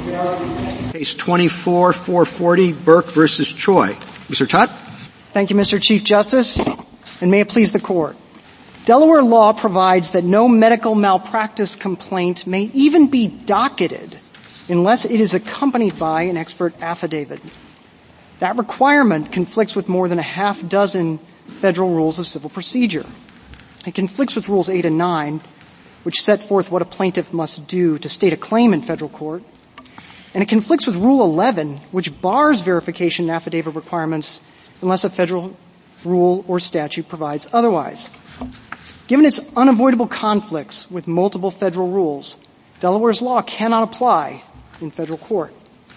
Case 24-440, Burke versus Choi. Mr. Tutte? Thank you, Mr. Chief Justice, and may it please the Court. Delaware law provides that no medical malpractice complaint may even be docketed unless it is accompanied by an expert affidavit. That requirement conflicts with more than a half dozen federal rules of civil procedure. It conflicts with Rules 8 and 9, which set forth what a plaintiff must do to state a claim in federal court. And it conflicts with Rule 11, which bars verification and affidavit requirements unless a federal rule or statute provides otherwise. Given its unavoidable conflicts with multiple federal rules, Delaware's law cannot apply in federal court.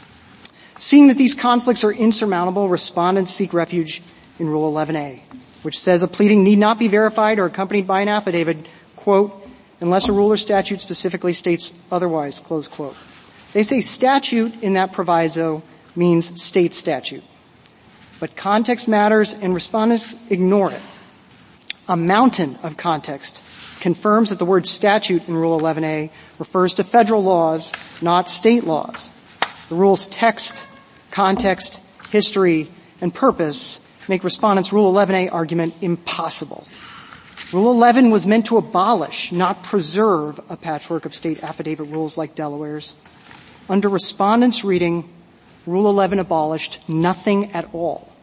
Seeing that these conflicts are insurmountable, respondents seek refuge in Rule 11a, which says a pleading need not be verified or accompanied by an affidavit, quote, unless a rule or statute specifically states otherwise, close quote. They say statute in that proviso means state statute. But context matters and respondents ignore it. A mountain of context confirms that the word statute in Rule 11a refers to federal laws, not state laws. The rule's text, context, history, and purpose make respondents' Rule 11a argument impossible. Rule 11 was meant to abolish, not preserve, a patchwork of state affidavit rules like Delaware's. Under respondents' reading, Rule 11 abolished nothing at all.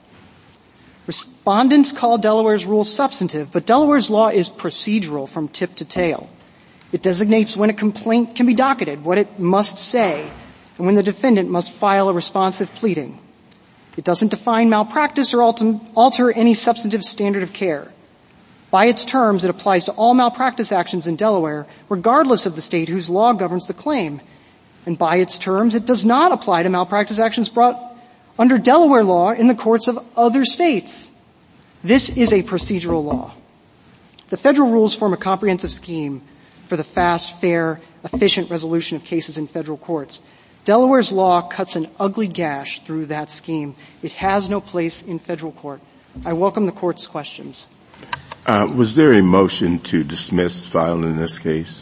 Respondents call Delaware's rule substantive, but Delaware's law is procedural from tip to tail. It designates when a complaint can be docketed, what it must say, and when the defendant must file a responsive pleading. It doesn't define malpractice or alter any substantive standard of care. By its terms, it applies to all malpractice actions in Delaware, regardless of the state whose law governs the claim. And by its terms, it does not apply to malpractice actions brought under Delaware law in the courts of other states. This is a procedural law. The federal rules form a comprehensive scheme for the fast, fair, efficient resolution of cases in federal courts. Delaware's law cuts an ugly gash through that scheme. It has no place in federal court. I welcome the Court's questions. Was there a motion to dismiss filed in this case?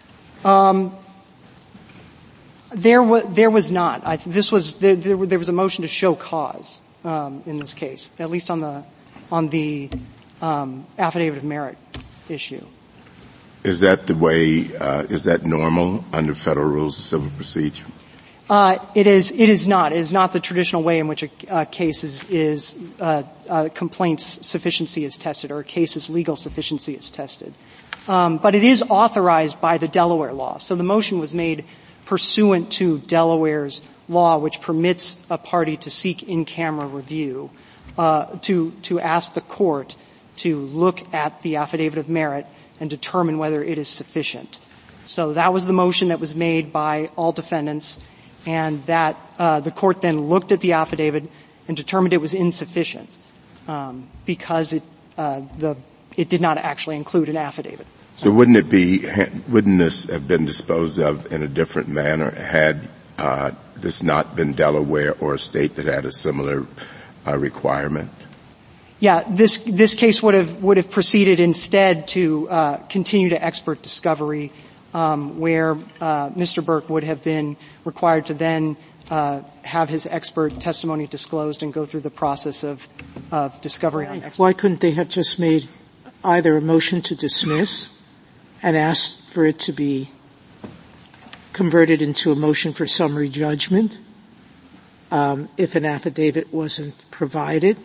There was not. There was a motion to show cause in this case, at least on the affidavit of merit issue. Is that the way? Is that normal under federal rules of civil procedure? It is not. It is not the traditional way in which a case is complaint's sufficiency is tested, or a case's legal sufficiency is tested. But it is authorized by the Delaware law. So the motion was made pursuant to Delaware's law, which permits a party to seek in-camera review, to ask the court to look at the affidavit of merit and determine whether it is sufficient. So that was the motion that was made by all defendants, and that the court then looked at the affidavit and determined it was insufficient because it did not actually include an affidavit. So wouldn't this have been disposed of in a different manner had this not been Delaware or a state that had a similar requirement? Yeah, this case would have proceeded instead to continue to expert discovery, where Mr. Burke would have been required to then have his expert testimony disclosed and go through the process of discovery on expert. Why couldn't they have just made either a motion to dismiss and asked for it to be converted into a motion for summary judgment if an affidavit wasn't provided?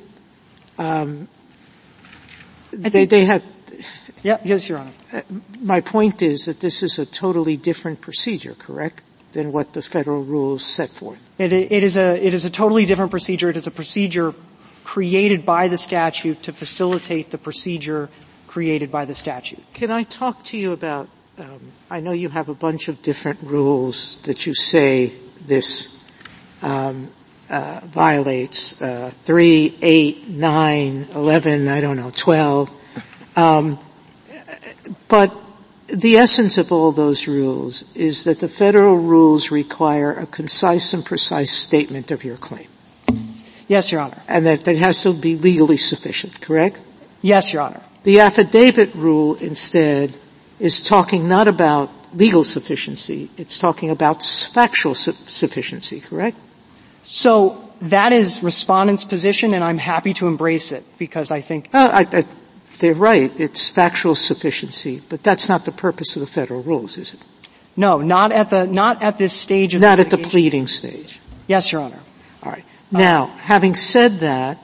They had. Yeah, yes, Your Honor. My point is that this is a totally different procedure, correct, than what the federal rules set forth. It is a totally different procedure. It is a procedure created by the statute to facilitate the procedure created by the statute. Can I talk to you about, I know you have a bunch of different rules that you say this violates, 3, 8, 9, 11, 12. But the essence of all those rules is that the federal rules require a concise and precise statement of your claim. Yes, Your Honor. And that it has to be legally sufficient, correct? Yes, Your Honor. The affidavit rule, instead, is talking not about legal sufficiency. It's talking about factual sufficiency, correct? So that is respondent's position, and I'm happy to embrace it because I think they're right. It's factual sufficiency, but that's not the purpose of the federal rules, is it? No, not at this stage of not at the pleading stage. Yes, Your Honor. All right. Now, having said that,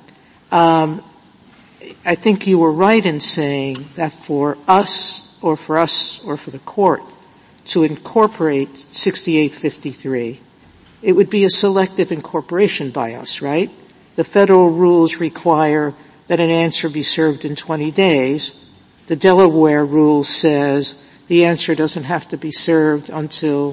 I think you were right in saying that for the court to incorporate 6853, it would be a selective incorporation by us, right? The federal rules require that an answer be served in 20 days. The Delaware rule says the answer doesn't have to be served until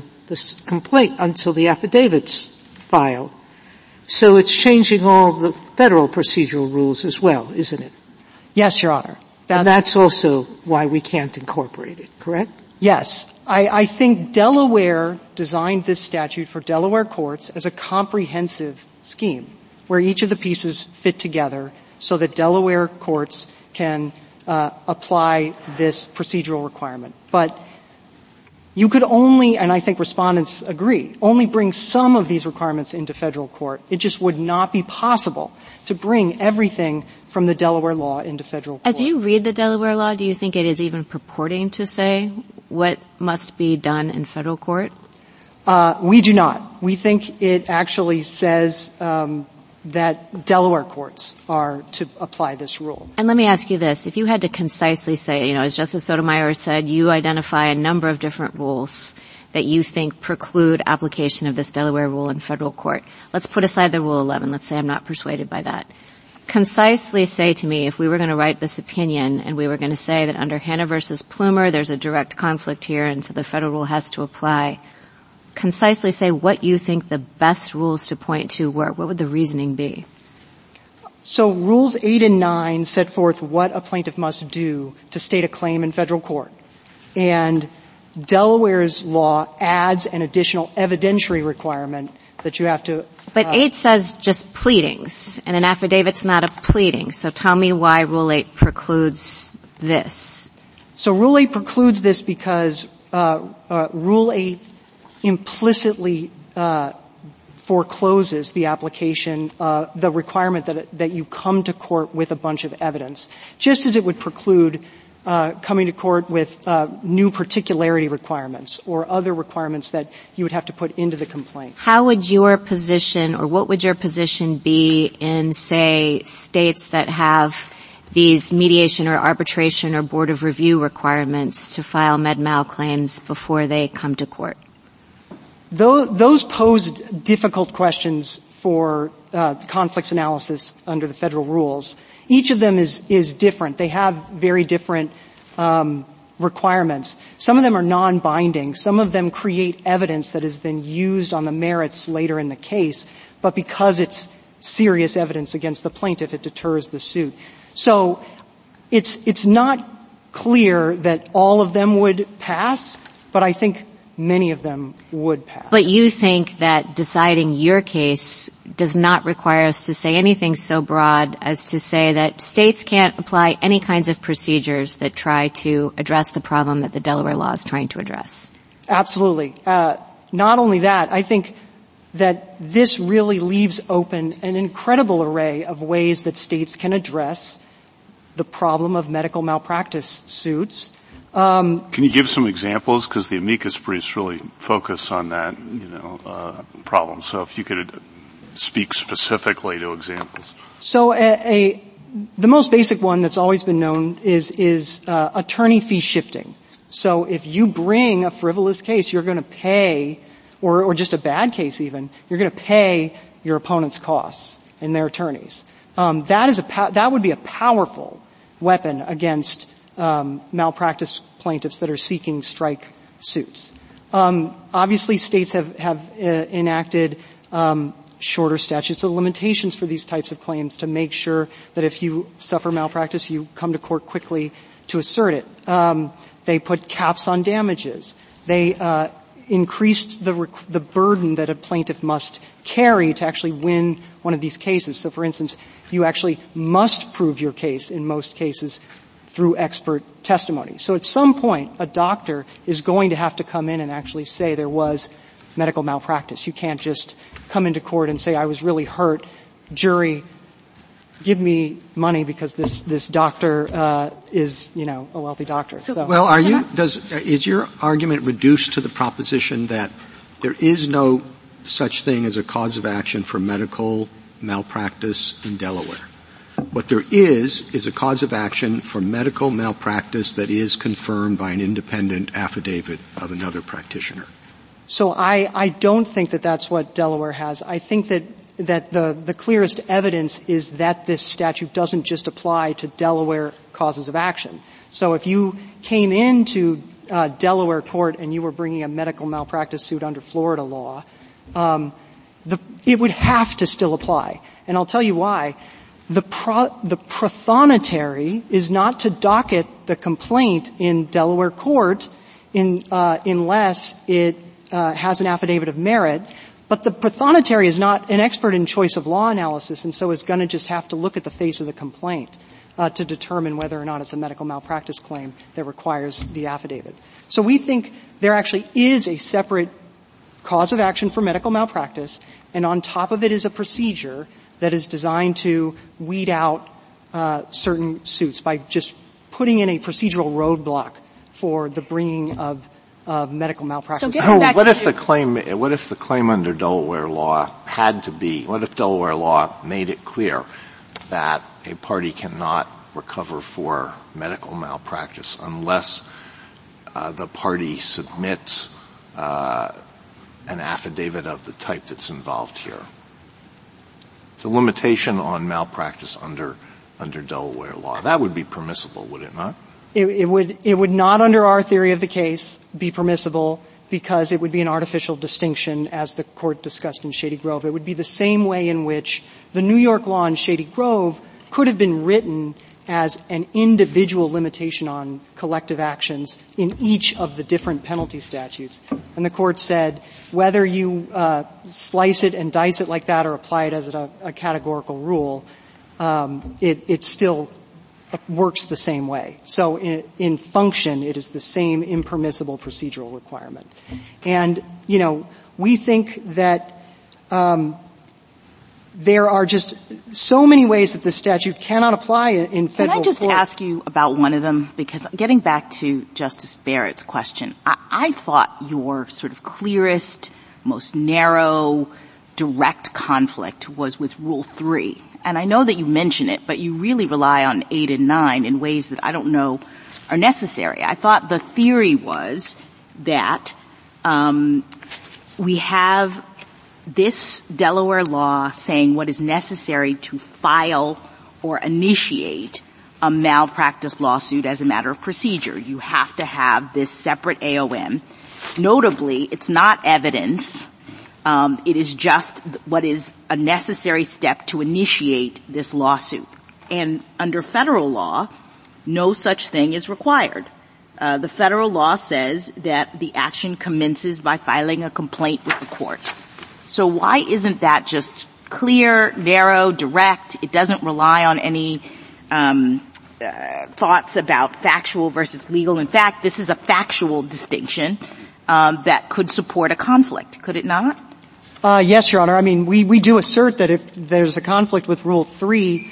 the affidavit's filed. So it's changing all the federal procedural rules as well, isn't it? Yes, Your Honor. And that's also why we can't incorporate it, correct? Yes. I think Delaware designed this statute for Delaware courts as a comprehensive scheme where each of the pieces fit together so that Delaware courts can apply this procedural requirement. But you could only, and I think respondents agree, only bring some of these requirements into federal court. It just would not be possible to bring everything from the Delaware law into federal court. As you read the Delaware law, do you think it is even purporting to say what must be done in federal court? We do not. We think it actually says that Delaware courts are to apply this rule. And let me ask you this. If you had to concisely say, as Justice Sotomayor said, you identify a number of different rules that you think preclude application of this Delaware rule in federal court. Let's put aside the Rule 11. Let's say I'm not persuaded by that. Concisely say to me, if we were going to write this opinion and we were going to say that under Hanna versus Plumer there's a direct conflict here and so the federal rule has to apply, concisely say what you think the best rules to point to were. What would the reasoning be? So Rules 8 and 9 set forth what a plaintiff must do to state a claim in federal court. And Delaware's law adds an additional evidentiary requirement that you have to... But 8 says just pleadings, and an affidavit's not a pleading. So tell me why Rule 8 precludes this. So Rule 8 precludes this because Rule 8 implicitly forecloses the application, the requirement that you come to court with a bunch of evidence, just as it would preclude coming to court with new particularity requirements or other requirements that you would have to put into the complaint. How would your position, or what would your position be in, say, states that have these mediation or arbitration or board of review requirements to file med-mal claims before they come to court? Those pose difficult questions for conflicts analysis under the federal rules. Each of them is different. They have very different requirements. Some of them are non-binding. Some of them create evidence that is then used on the merits later in the case, but because it's serious evidence against the plaintiff, it deters the suit. So it's not clear that all of them would pass, but I think many of them would pass. But you think that deciding your case does not require us to say anything so broad as to say that states can't apply any kinds of procedures that try to address the problem that the Delaware law is trying to address? Absolutely. Not only that, I think that this really leaves open an incredible array of ways that states can address the problem of medical malpractice suits. Can you give some examples? Because the amicus briefs really focus on that, problem. So if you could speak specifically to examples. So the most basic one that's always been known is attorney fee shifting. So if you bring a frivolous case, you're going to pay, or just a bad case even, you're going to pay your opponent's costs and their attorneys. That would be a powerful weapon against malpractice plaintiffs that are seeking strike suits. Obviously, states have enacted shorter statutes of limitations for these types of claims to make sure that if you suffer malpractice, you come to court quickly to assert it. They put caps on damages. They increased the burden that a plaintiff must carry to actually win one of these cases. So, for instance, you actually must prove your case in most cases through expert testimony. So at some point, a doctor is going to have to come in and actually say there was medical malpractice. You can't just come into court and say, I was really hurt. Jury, give me money because this doctor is, a wealthy doctor. Well, is your argument reduced to the proposition that there is no such thing as a cause of action for medical malpractice in Delaware? What there is a cause of action for medical malpractice that is confirmed by an independent affidavit of another practitioner. So I don't think that that's what Delaware has. I think that the clearest evidence is that this statute doesn't just apply to Delaware causes of action. So if you came into Delaware court and you were bringing a medical malpractice suit under Florida law, it would have to still apply. And I'll tell you why. The prothonotary is not to docket the complaint in Delaware court unless it has an affidavit of merit. But the prothonotary is not an expert in choice of law analysis, and so is going to just have to look at the face of the complaint to determine whether or not it's a medical malpractice claim that requires the affidavit. So we think there actually is a separate cause of action for medical malpractice, and on top of it is a procedure that is designed to weed out certain suits by just putting in a procedural roadblock for the bringing of medical malpractice. So what if the claim under Delaware law had to be? What if Delaware law made it clear that a party cannot recover for medical malpractice unless the party submits an affidavit of the type that's involved here? It's a limitation on malpractice under Delaware law. That would be permissible, would it not? It would not, under our theory of the case, be permissible because it would be an artificial distinction, as the court discussed in Shady Grove. It would be the same way in which the New York law in Shady Grove could have been written as an individual limitation on collective actions in each of the different penalty statutes. And the court said whether you slice it and dice it like that or apply it as a categorical rule, it still works the same way. So in function, it is the same impermissible procedural requirement. And, we think that there are just so many ways that the statute cannot apply in federal court. Can I just ask you about one of them? Because getting back to Justice Barrett's question, I thought your sort of clearest, most narrow, direct conflict was with Rule 3. And I know that you mention it, but you really rely on 8 and 9 in ways that I don't know are necessary. I thought the theory was that we have this Delaware law saying what is necessary to file or initiate a malpractice lawsuit as a matter of procedure. You have to have this separate AOM. Notably, it's not evidence. It is just what is a necessary step to initiate this lawsuit. And under federal law, no such thing is required. The federal law says that the action commences by filing a complaint with the court. So why isn't that just clear, narrow, direct? It doesn't rely on any thoughts about factual versus legal. In fact, this is a factual distinction that could support a conflict, could it not? Yes, Your Honor. I mean, we do assert that if there's a conflict with Rule 3,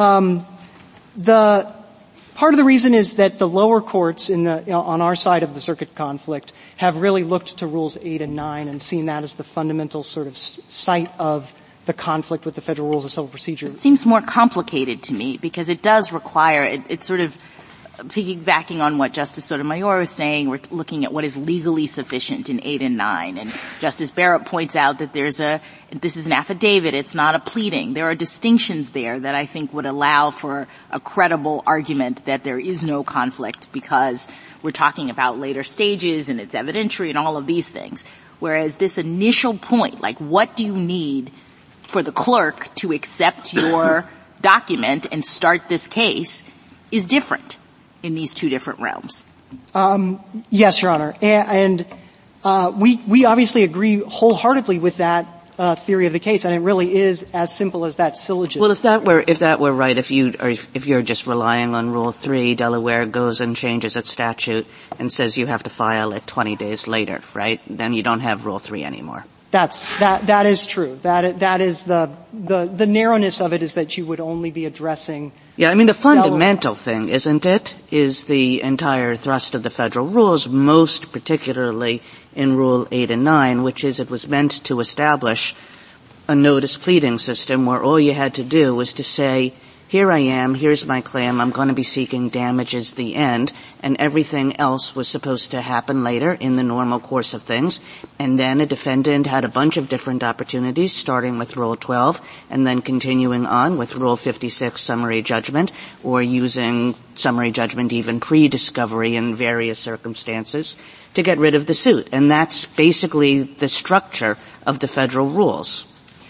the part of the reason is that the lower courts on our side of the circuit conflict have really looked to Rules 8 and 9 and seen that as the fundamental sort of site of the conflict with the Federal Rules of Civil Procedure. It seems more complicated to me because it does require, it's sort of piggybacking on what Justice Sotomayor was saying. We're looking at what is legally sufficient in 8 and 9. And Justice Barrett points out that this is an affidavit. It's not a pleading. There are distinctions there that I think would allow for a credible argument that there is no conflict because we're talking about later stages and it's evidentiary and all of these things. Whereas this initial point, like what do you need for the clerk to accept your document and start this case, is different in these two different realms. Yes, Your Honor. And we obviously agree wholeheartedly with that theory of the case, and it really is as simple as that syllogism. Well, if that were right, if you're just relying on Rule 3, Delaware goes and changes its statute and says you have to file it 20 days later, right? Then you don't have Rule 3 anymore. That is true. That is the narrowness of it is that you would only be addressing. Yeah, I mean, the fundamental thing, isn't it, is the entire thrust of the federal rules, most particularly in Rule 8 and 9, which is it was meant to establish a notice pleading system where all you had to do was to say, here I am, here's my claim, I'm going to be seeking damages, the end, and everything else was supposed to happen later in the normal course of things. And then a defendant had a bunch of different opportunities, starting with Rule 12 and then continuing on with Rule 56 summary judgment, or using summary judgment even pre-discovery in various circumstances to get rid of the suit. And that's basically the structure of the federal rules.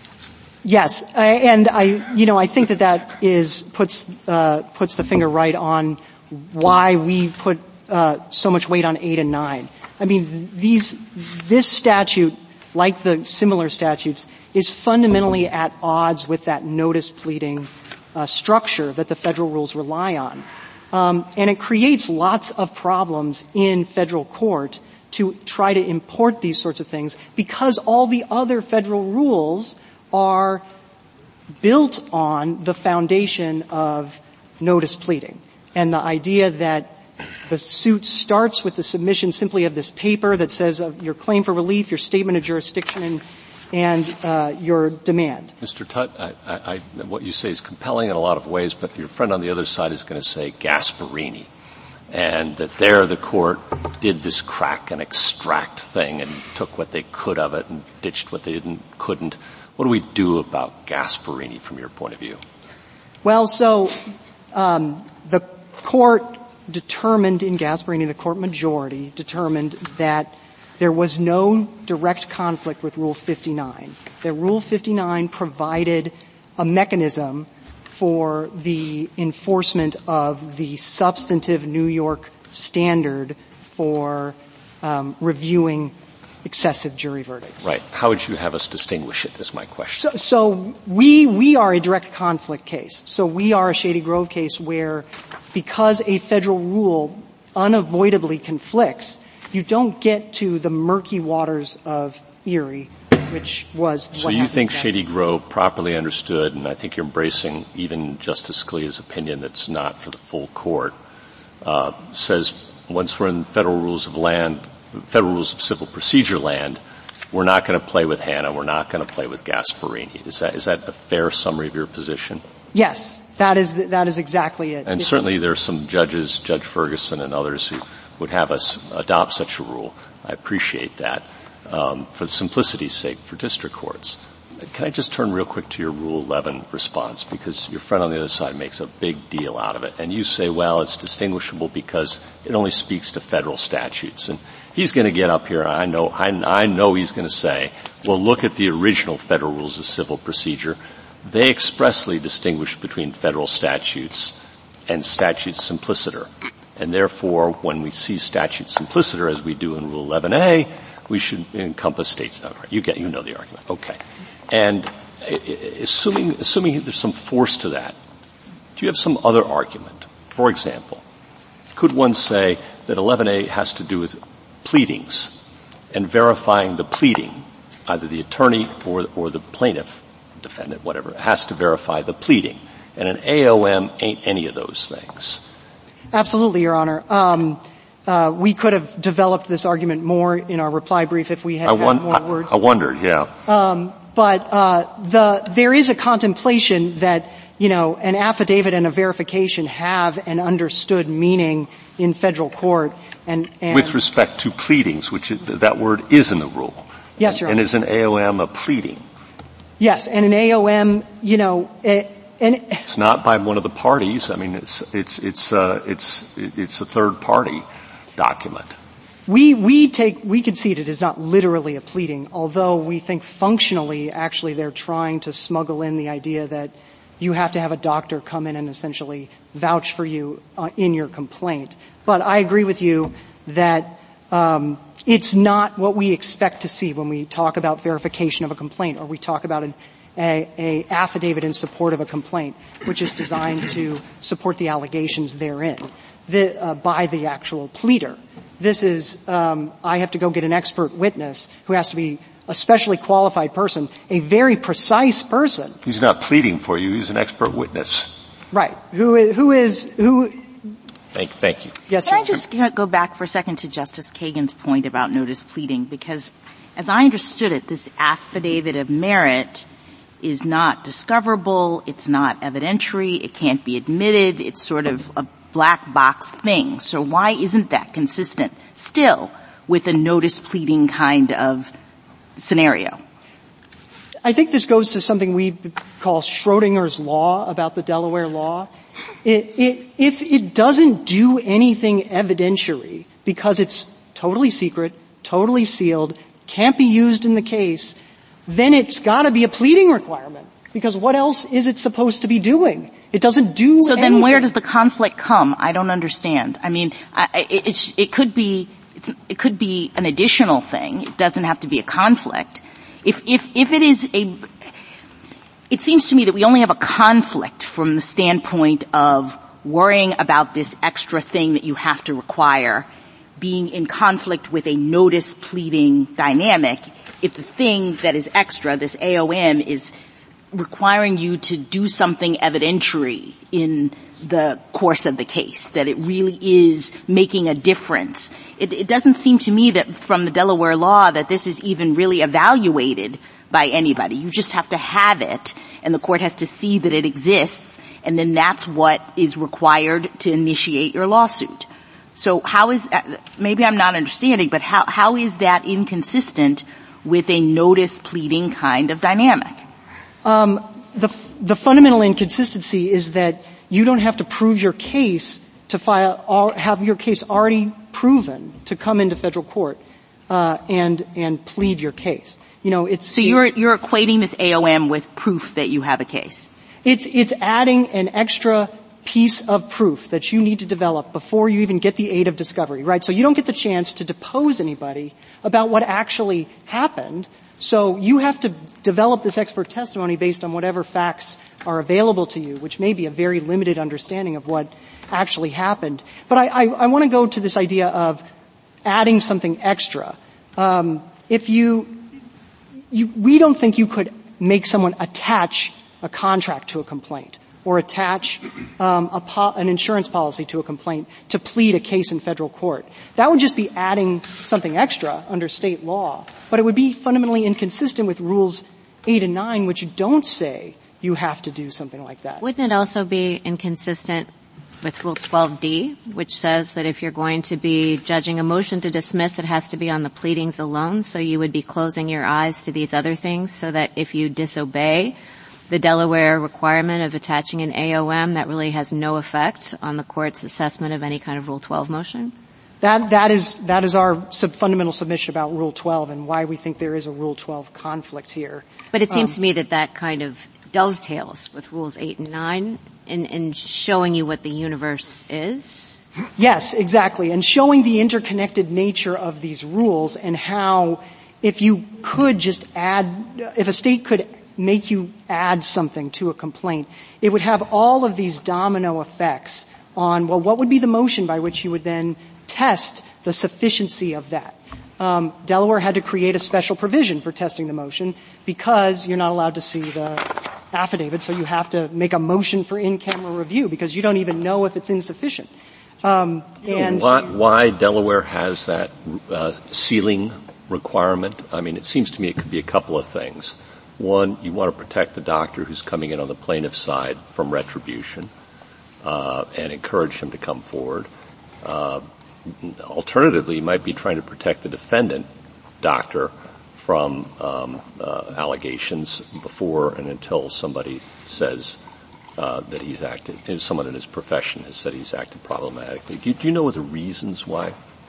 Yes, and I think that puts the finger right on why we put so much weight on 8 and 9. I mean, this statute, like the similar statutes, is fundamentally at odds with that notice pleading structure that the federal rules rely on, and it creates lots of problems in federal court to try to import these sorts of things because all the other federal rules are built on the foundation of notice pleading and the idea that the suit starts with the submission simply of this paper that says your claim for relief, your statement of jurisdiction, and your demand. Mr. Tutt, what you say is compelling in a lot of ways, but your friend on the other side is going to say Gasparini, and that there the court did this crack and extract thing and took what they could of it and ditched what they couldn't. What do we do about Gasparini from your point of view? Well, so the court determined in Gasparini, the court majority determined that there was no direct conflict with Rule 59. That Rule 59 provided a mechanism for the enforcement of the substantive New York standard for reviewing excessive jury verdicts. Right. How would you have us distinguish it is my question. So we are a direct conflict case. So we are a Shady Grove case where because a federal rule unavoidably conflicts, you don't get to the murky waters of Erie, which was So you think Shady Grove, properly understood, and I think you're embracing even Justice Scalia's opinion that's not for the full court, says once we're in federal rules of civil procedure land, we're not going to play with Hanna, we're not going to play with Gasparini. Is that a fair summary of your position? Yes, that is exactly it. And certainly there are some judges, Judge Ferguson and others, who would have us adopt such a rule. I appreciate that. For the simplicity's sake, for district courts. Can I just turn real quick to your Rule 11 response, because your friend on the other side makes a big deal out of it. And you say, well, it's distinguishable because it only speaks to federal statutes. And he's going to get up here, I know he's going to say, well, look at the original federal rules of civil procedure. They expressly distinguish between federal statutes and statute simpliciter. And therefore, when we see statute simpliciter, as we do in Rule 11a, we should encompass states. You know the argument. Okay. And assuming there's some force to that, do you have some other argument? For example, could one say that 11a has to do with pleadings and verifying the pleading, either the attorney or the plaintiff, defendant, whatever, has to verify the pleading, and an AOM ain't any of those things? Absolutely, Your Honor. We could have developed this argument more in our reply brief if we had more words. I wondered, yeah. But there is a contemplation that, an affidavit and a verification have an understood meaning in federal court. And with respect to pleadings, which that word is in the rule. Yes, Your Honor. And is an AOM a pleading? Yes, and an AOM, it's not by one of the parties. I mean, it's a third party document. We concede it is not literally a pleading, although we think functionally, actually, they're trying to smuggle in the idea that you have to have a doctor come in and essentially vouch for you in your complaint. But I agree with you that It's not what we expect to see when we talk about verification of a complaint or we talk about a affidavit in support of a complaint, which is designed to support the allegations therein by the actual pleader. This is, I have to go get an expert witness who has to be a specially qualified person, a very precise person. He's not pleading for you. He's an expert witness. Right. Thank you. Yes, Can I just go back for a second to Justice Kagan's point about notice pleading? Because as I understood it, this affidavit of merit is not discoverable. It's not evidentiary. It can't be admitted. It's sort of a black box thing. So why isn't that consistent still with a notice pleading kind of scenario? I think this goes to something we call Schrodinger's law about the Delaware law. If it doesn't do anything evidentiary because it's totally secret, totally sealed, can't be used in the case, then it's got to be a pleading requirement. Because what else is it supposed to be doing? It doesn't do anything. So then where does the conflict come? I don't understand. I mean, it could be an additional thing. It doesn't have to be a conflict. If it is it seems to me that we only have a conflict from the standpoint of worrying about this extra thing that you have to require being in conflict with a notice pleading dynamic if the thing that is extra, this AOM, is requiring you to do something evidentiary in the course of the case, that it really is making a difference. It doesn't seem to me that from the Delaware law that this is even really evaluated by anybody. You just have to have it, and the court has to see that it exists, and then that's what is required to initiate your lawsuit. So how is maybe I'm not understanding, but how is that inconsistent with a notice pleading kind of dynamic? The fundamental inconsistency is that you don't have to prove your case to have your case already proven to come into federal court, and plead your case. You're equating this AOM with proof that you have a case. It's adding an extra piece of proof that you need to develop before you even get the aid of discovery, right? So you don't get the chance to depose anybody about what actually happened. So you have to develop this expert testimony based on whatever facts are available to you, which may be a very limited understanding of what actually happened. But I want to go to this idea of adding something extra. We don't think you could make someone attach a contract to a complaint or attach an insurance policy to a complaint to plead a case in federal court. That would just be adding something extra under state law, but it would be fundamentally inconsistent with Rules 8 and 9, which don't say you have to do something like that. Wouldn't it also be inconsistent with Rule 12D, which says that if you're going to be judging a motion to dismiss, it has to be on the pleadings alone, so you would be closing your eyes to these other things so that if you disobey the Delaware requirement of attaching an AOM, that really has no effect on the court's assessment of any kind of Rule 12 motion? That is our fundamental submission about Rule 12 and why we think there is a Rule 12 conflict here. But it seems to me that kind of dovetails with Rules 8 and 9 in showing you what the universe is. Yes, exactly. And showing the interconnected nature of these rules and how if a state could make you add something to a complaint, it would have all of these domino effects on, well, what would be the motion by which you would then test the sufficiency of that? Delaware had to create a special provision for testing the motion because you're not allowed to see the affidavit, so you have to make a motion for in-camera review because you don't even know if it's insufficient. Why Delaware has that sealing requirement? I mean, it seems to me it could be a couple of things. One, you want to protect the doctor who's coming in on the plaintiff's side from retribution and encourage him to come forward. Alternatively, you might be trying to protect the defendant doctor from allegations before and until somebody says that he's acted, someone in his profession has said he's acted problematically. Do you know the reasons why?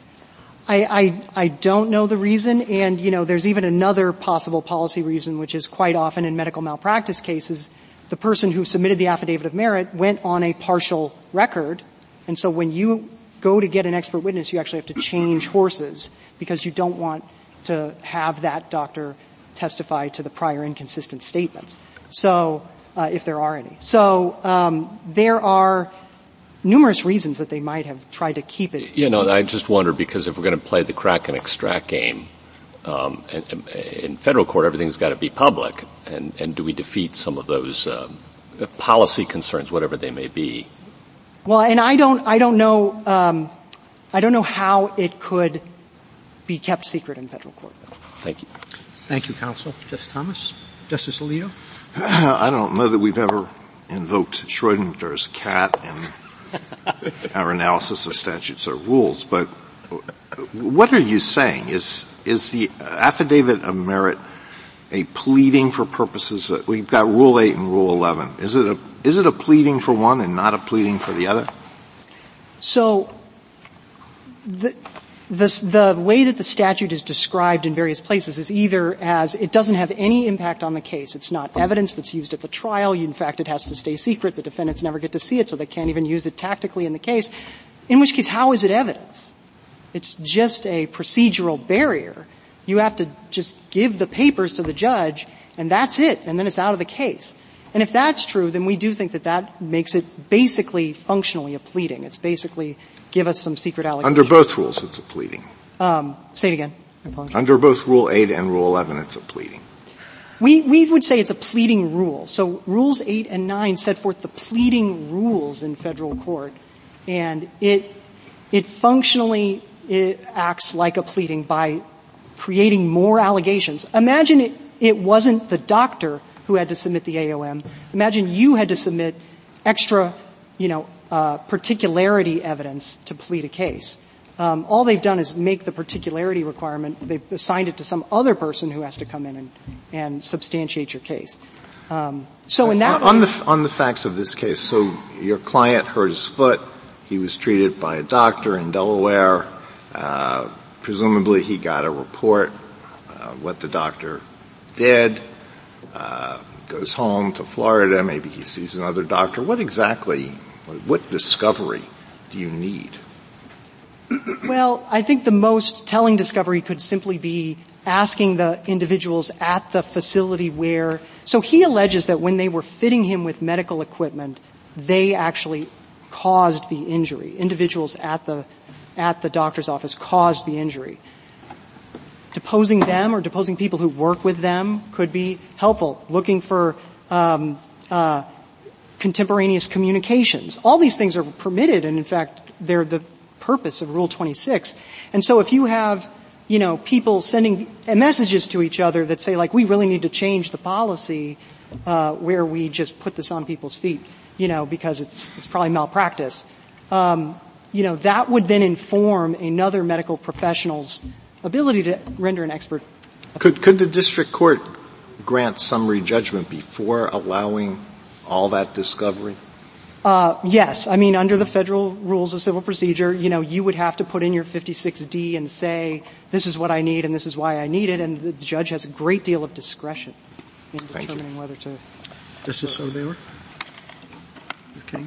I don't know the reason, and there's even another possible policy reason, which is quite often in medical malpractice cases, the person who submitted the affidavit of merit went on a partial record, and so when you go to get an expert witness, you actually have to change horses because you don't want to have that doctor testify to the prior inconsistent statements. So, if there are any. So, there are numerous reasons that they might have tried to keep it. I just wonder, because if we're going to play the crack and extract game, and in federal court everything's got to be public, and do we defeat some of those policy concerns, whatever they may be? Well, and I don't know how it could be kept secret in federal court. Thank you. Thank you, counsel. Justice Thomas? Justice Alito? I don't know that we've ever invoked Schrodinger's cat in our analysis of statutes or rules, but what are you saying? Is the affidavit of merit a pleading for purposes that we've got Rule 8 and Rule 11? Is it a pleading for one and not a pleading for the other? So the way that the statute is described in various places is either as it doesn't have any impact on the case. It's not evidence that's used at the trial. In fact, it has to stay secret. The defendants never get to see it, so they can't even use it tactically in the case. In which case, how is it evidence? It's just a procedural barrier. You have to just give the papers to the judge, and that's it, and then it's out of the case. And if that's true, then we do think that makes it basically functionally a pleading. It's basically give us some secret allegations. Under both rules, it's a pleading. Say it again. I apologize. Under both Rule 8 and Rule 11, it's a pleading. We would say it's a pleading rule. So Rules 8 and 9 set forth the pleading rules in federal court, and it functionally acts like a pleading by creating more allegations. Imagine it wasn't the doctor who had to submit the AOM. Imagine you had to submit extra, particularity evidence to plead a case. All they've done is make the particularity requirement. They've assigned it to some other person who has to come in and substantiate your case. So in that on the facts of this case, so your client hurt his foot. He was treated by a doctor in Delaware. Presumably he got a report, what the doctor did, goes home to Florida, maybe he sees another doctor. What discovery do you need? Well, I think the most telling discovery could simply be asking the individuals at the facility where, so he alleges that when they were fitting him with medical equipment, they actually caused the injury. Individuals at the doctor's office caused the injury. Deposing them or deposing people who work with them could be helpful. Looking for contemporaneous communications. All these things are permitted, and in fact, they're the purpose of Rule 26. And so if you have, people sending messages to each other that say, like, we really need to change the policy where we just put this on people's feet, because it's probably malpractice, that would then inform another medical professional's ability to render an expert. Could the district court grant summary judgment before allowing all that discovery? Yes. I mean, under the federal rules of civil procedure, you would have to put in your 56D and say, this is what I need and this is why I need it, and the judge has a great deal of discretion in determining whether to. Justice Sotomayor? Okay.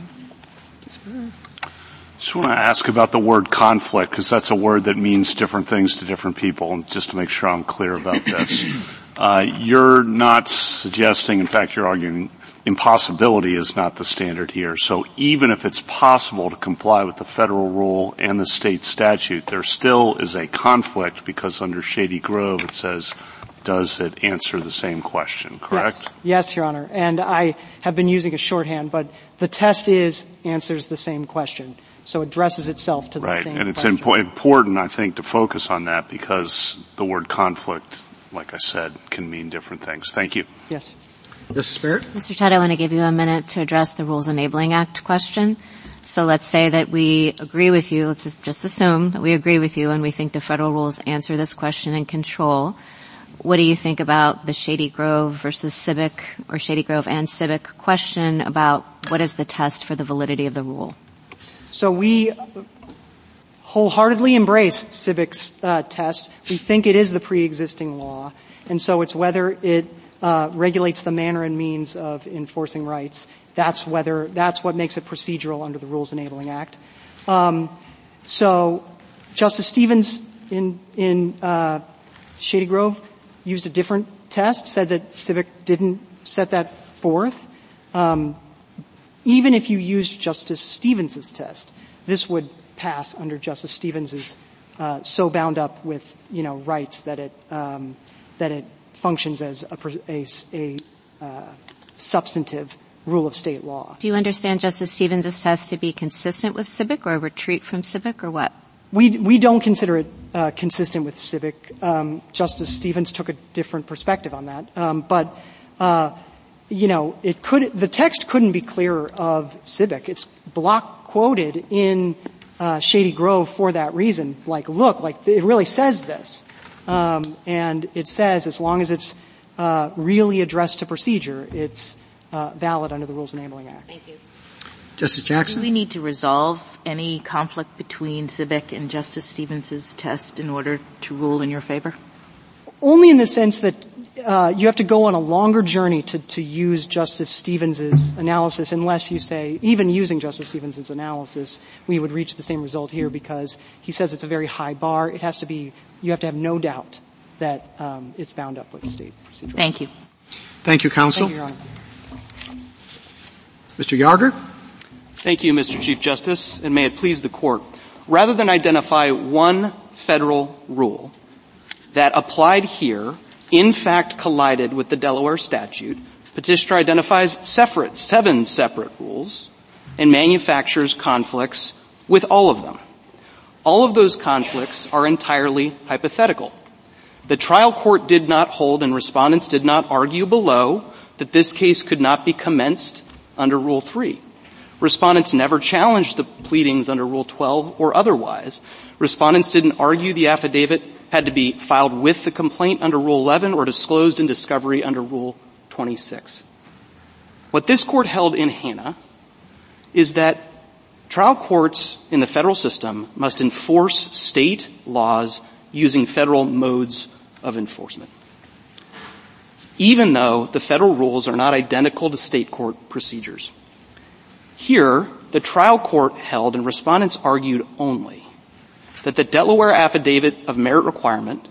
Just want to ask about the word conflict, because that's a word that means different things to different people, and just to make sure I'm clear about this. You're not suggesting, in fact, you're arguing impossibility is not the standard here. So even if it's possible to comply with the federal rule and the state statute, there still is a conflict because under Shady Grove it says, does it answer the same question, correct? Yes, Your Honor. And I have been using a shorthand, but the test answers the same question. So addresses itself to the same question. Right, and it's important, I think, to focus on that because the word conflict, like I said, can mean different things. Thank you. Yes. Justice Barrett? Mr. Tutte, I want to give you a minute to address the Rules Enabling Act question. So let's say that we agree with you. Let's just assume that we agree with you and we think the federal rules answer this question and control. What do you think about the Shady Grove versus Civic, or Shady Grove and Civic question about what is the test for the validity of the rule? So we wholeheartedly embrace Civic's test. We think it is the pre-existing law, and so it's whether it regulates the manner and means of enforcing rights. That's what makes it procedural under the Rules Enabling Act. So Justice Stevens in Shady Grove used a different test, said that Civic didn't set that forth. Even if you used Justice Stevens's test, this would pass under Justice Stevens's so bound up with rights that it functions as a substantive rule of state law. Do you understand Justice Stevens's test to be consistent with Civic or a retreat from Civic or what? We don't consider it consistent with Civic. Justice Stevens took a different perspective on that. But the text couldn't be clearer of Civic. It's block quoted in Shady Grove for that reason. It really says this. And it says as long as it's really addressed to procedure, it's valid under the Rules Enabling Act. Thank you. Justice Jackson? Do we need to resolve any conflict between Civic and Justice Stevens's test in order to rule in your favor? Only in the sense that you have to go on a longer journey to use Justice Stevens's analysis, unless you say, even using Justice Stevens's analysis, we would reach the same result here because he says it's a very high bar. It has to be, you have to have no doubt that it's bound up with state procedure. Thank you. Thank you, counsel. Thank you, Your Honor. Mr. Yarger? Thank you, Mr. Chief Justice, and may it please the Court. Rather than identify one federal rule that applied here, in fact collided with the Delaware statute, Petitioner identifies seven separate rules and manufactures conflicts with all of them. All of those conflicts are entirely hypothetical. The trial court did not hold and respondents did not argue below that this case could not be commenced under Rule 3. Respondents never challenged the pleadings under Rule 12 or otherwise. Respondents didn't argue the affidavit had to be filed with the complaint under Rule 11 or disclosed in discovery under Rule 26. What this Court held in Hanna is that trial courts in the federal system must enforce state laws using federal modes of enforcement, even though the federal rules are not identical to state court procedures. Here, the trial court held and respondents argued only that the Delaware affidavit of merit requirement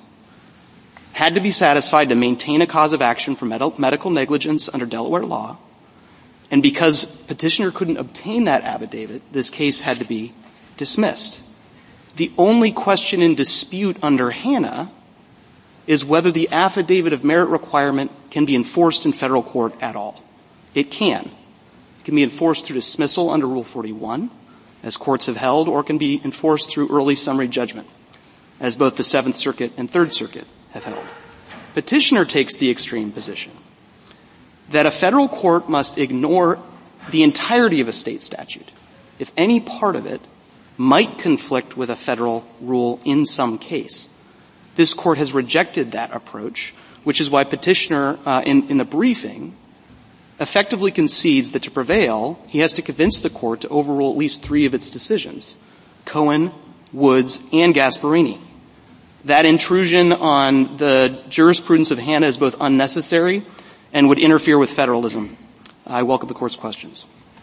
had to be satisfied to maintain a cause of action for medical negligence under Delaware law, and because Petitioner couldn't obtain that affidavit, this case had to be dismissed. The only question in dispute under Hanna is whether the affidavit of merit requirement can be enforced in federal court at all. It can. It can be enforced through dismissal under Rule 41, as courts have held, or can be enforced through early summary judgment, as both the Seventh Circuit and Third Circuit have held. Petitioner takes the extreme position that a federal court must ignore the entirety of a state statute if any part of it might conflict with a federal rule in some case. This Court has rejected that approach, which is why Petitioner, in the briefing, effectively concedes that to prevail, he has to convince the Court to overrule at least three of its decisions: Cohen, Woods, and Gasparini. That intrusion on the jurisprudence of Hanna is both unnecessary and would interfere with federalism. I welcome the Court's questions.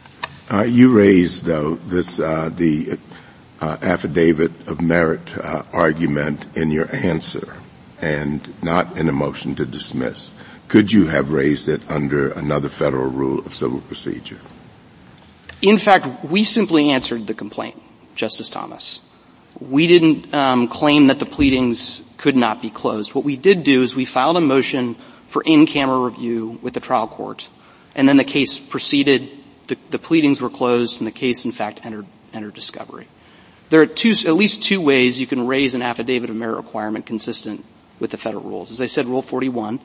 You raised, though, the affidavit of merit argument in your answer and not in a motion to dismiss. Could you have raised it under another federal rule of civil procedure? In fact, we simply answered the complaint, Justice Thomas. We didn't claim that the pleadings could not be closed. What we did do is we filed a motion for in-camera review with the trial court, and then the case proceeded. The pleadings were closed, and the case, in fact, entered discovery. There are at least two ways you can raise an affidavit of merit requirement consistent with the federal rules. As I said, Rule 41,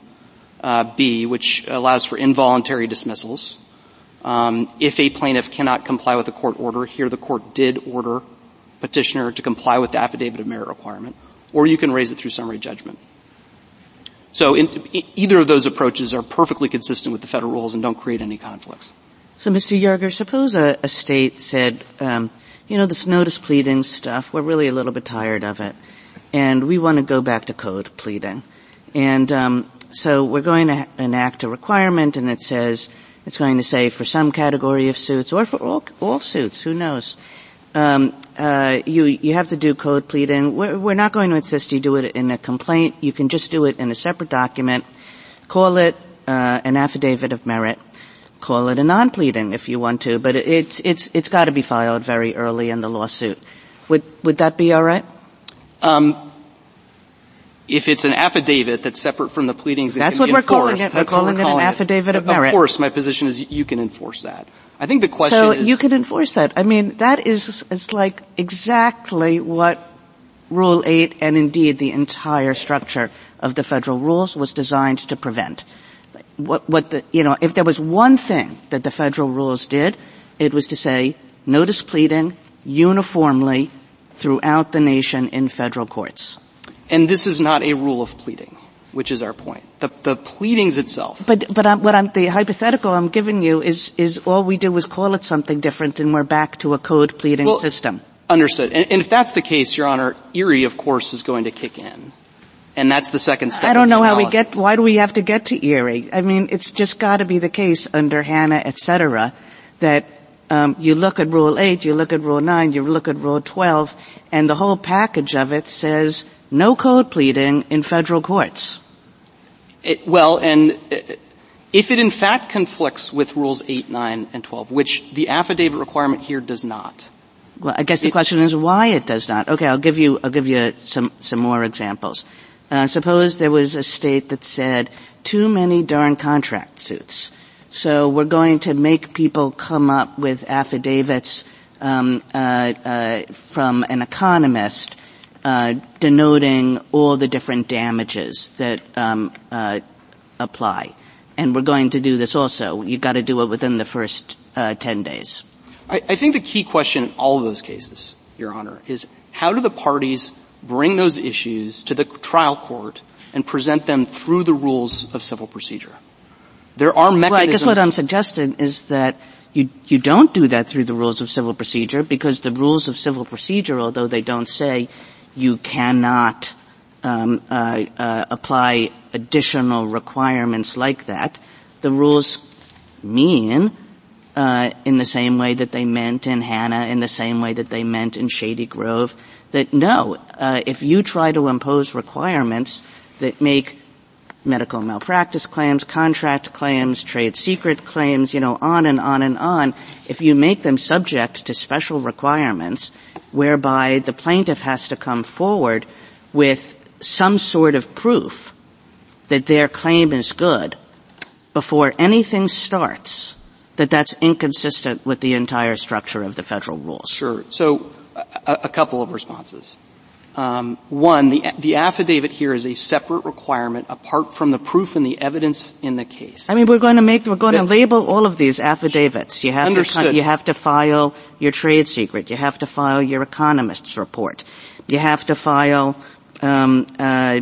B, which allows for involuntary dismissals. If a plaintiff cannot comply with a court order, here the court did order Petitioner to comply with the affidavit of merit requirement, or you can raise it through summary judgment. So either of those approaches are perfectly consistent with the federal rules and don't create any conflicts. So, Mr. Yarger, suppose a state said, this notice pleading stuff, we're really a little bit tired of it, and we want to go back to code pleading. And so we're going to enact a requirement, and it's going to say for some category of suits, or for all suits, who knows, you have to do code pleading. We're not going to insist you do it in a complaint. You can just do it in a separate document. Call it an affidavit of merit. Call it a non-pleading if you want to, but it's got to be filed very early in the lawsuit. Would that be all right? If it's an affidavit that's separate from the pleadings, that's what we're calling it. We're calling it an affidavit of merit. Of course, my position is you can enforce that. I think the question is... So you can enforce that. I mean, it's like exactly what Rule 8 and indeed the entire structure of the federal rules was designed to prevent. If there was one thing that the federal rules did, it was to say notice pleading uniformly throughout the nation in federal courts. And this is not a rule of pleading, which is our point. The pleadings itself. But the hypothetical I'm giving you is all we do is call it something different and we're back to a code pleading system. Understood. And if that's the case, Your Honor, Erie, of course, is going to kick in. And that's the second step. I don't know why do we have to get to Erie? I mean, it's just got to be the case under Hanna, et cetera, that you look at Rule 8, you look at Rule 9, you look at Rule 12, and the whole package of it says no code pleading in federal courts. If it in fact conflicts with Rules 8, 9, and 12, which the affidavit requirement here does not. Well, I guess the question is why it does not. Okay, I'll give you some more examples. Suppose there was a state that said too many darn contract suits. So we're going to make people come up with affidavits from an economist denoting all the different damages that apply. And we're going to do this also. You've got to do it within the first 10 days. I think the key question in all of those cases, Your Honor, is how do the parties bring those issues to the trial court and present them through the rules of civil procedure? There are mechanisms. Well, I guess what I'm suggesting is that you don't do that through the rules of civil procedure because the rules of civil procedure, although they don't say you cannot apply additional requirements like that, the rules mean in the same way that they meant in Hanna, in the same way that they meant in Shady Grove, that no, if you try to impose requirements that make medical malpractice claims, contract claims, trade secret claims, on and on and on, if you make them subject to special requirements whereby the plaintiff has to come forward with some sort of proof that their claim is good before anything starts, that's inconsistent with the entire structure of the federal rules. Sure. So a couple of responses. One, the affidavit here is a separate requirement apart from the proof and the evidence in the case. I mean, we're going to label all of these affidavits. You have to file your trade secret. You have to file your economist's report. You have to file an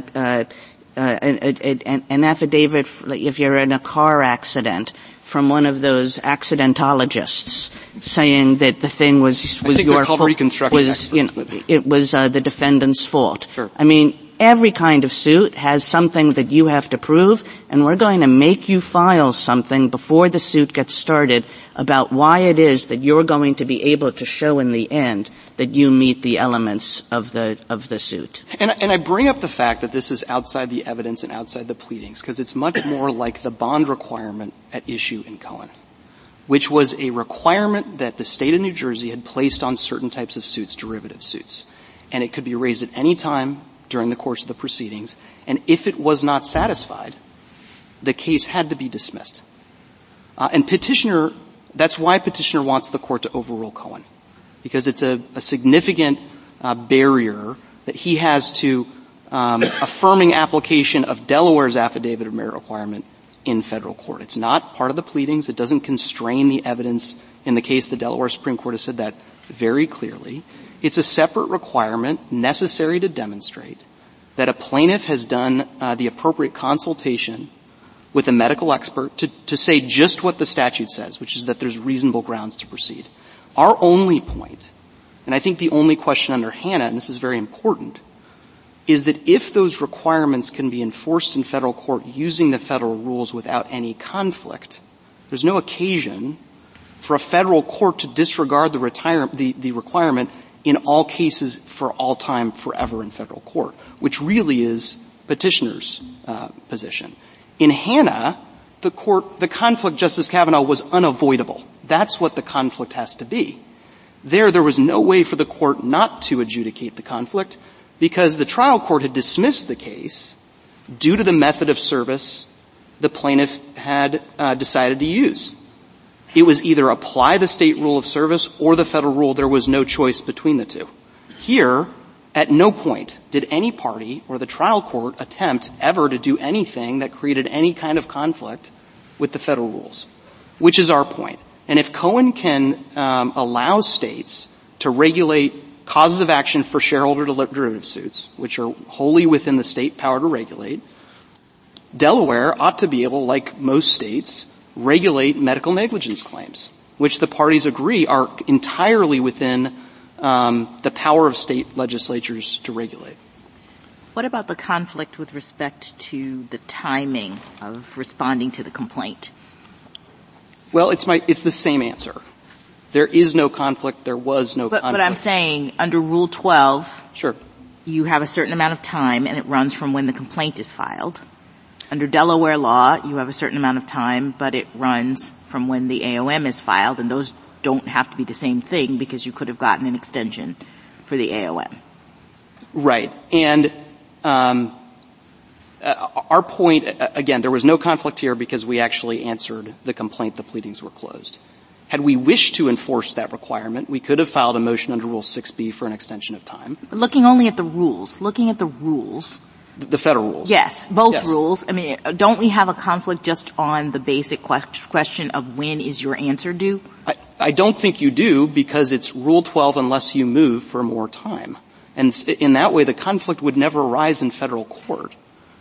affidavit if you're in a car accident from one of those accidentologists saying that the thing was your fault. It was the defendant's fault. Sure. I mean, every kind of suit has something that you have to prove, and we're going to make you file something before the suit gets started about why it is that you're going to be able to show in the end that you meet the elements of the suit. And I bring up the fact that this is outside the evidence and outside the pleadings because it's much more like the bond requirement at issue in Cohen, which was a requirement that the state of New Jersey had placed on certain types of suits, derivative suits. And it could be raised at any time during the course of the proceedings. And if it was not satisfied, the case had to be dismissed. That's why petitioner wants the court to overrule Cohen, because it's a significant barrier that he has to affirming application of Delaware's affidavit of merit requirement in federal court. It's not part of the pleadings. It doesn't constrain the evidence. In the case, the Delaware Supreme Court has said that very clearly. It's a separate requirement necessary to demonstrate that a plaintiff has done the appropriate consultation with a medical expert to say just what the statute says, which is that there's reasonable grounds to proceed. Our only point, and I think the only question under Hanna, and this is very important, is that if those requirements can be enforced in federal court using the federal rules without any conflict, there's no occasion for a federal court to disregard the requirement in all cases for all time forever in federal court, which really is petitioner's position. In Hanna, the conflict, Justice Kavanaugh, was unavoidable. That's what the conflict has to be. There was no way for the court not to adjudicate the conflict because the trial court had dismissed the case due to the method of service the plaintiff had decided to use. It was either apply the state rule of service or the federal rule. There was no choice between the two. Here, at no point did any party or the trial court attempt ever to do anything that created any kind of conflict with the federal rules, which is our point. And if Cohen can allow states to regulate causes of action for shareholder derivative suits, which are wholly within the state power to regulate, Delaware ought to be able, like most states, regulate medical negligence claims, which the parties agree are entirely within the power of state legislatures to regulate. What about the conflict with respect to the timing of responding to the complaint? Well, it's the same answer. There is no conflict. There was no conflict. But I'm saying under Rule 12, sure, you have a certain amount of time and it runs from when the complaint is filed. Under Delaware law, you have a certain amount of time, but it runs from when the AOM is filed, and those don't have to be the same thing because you could have gotten an extension for the AOM. Right. And our point, again, there was no conflict here because we actually answered the complaint. The pleadings were closed. Had we wished to enforce that requirement, we could have filed a motion under Rule 6b for an extension of time. But looking only at the rules, the federal rules. Yes, both rules. I mean, don't we have a conflict just on the basic question of when is your answer due? I don't think you do because it's Rule 12 unless you move for more time. And in that way, the conflict would never arise in federal court.